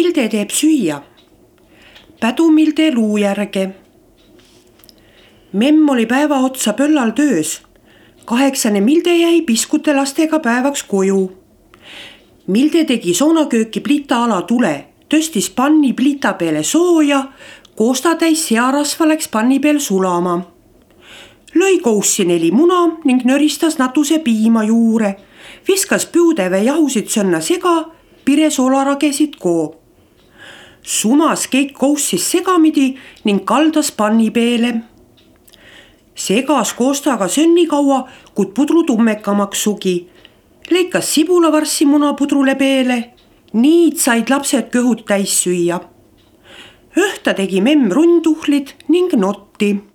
Milde teeb süüa? Pädumilde luu järge. Memm oli päeva otsa pöllal töös. 8 Milde jäi piskute lastega päevaks koju. Milde tegi saunakööki plita ala tule, tõstis panni plita peale sooja, koostatäis searasva läks panni peal sulama. Lõi koussi 4 muna ning nöristas natuse piima juure, viskas püüdeve jahusid sõnna sega, pire solaragesid koo. Sumas keik koussis segamidi ning kaldas panni peale. Segas koostaga sönni kaua, kuid pudru tummekamaks sugi. Leikas sibulavarssi munapudrule peale, niid said lapsed kõhud täis süüa. Õhta tegi memm rundtuhlid ning notti.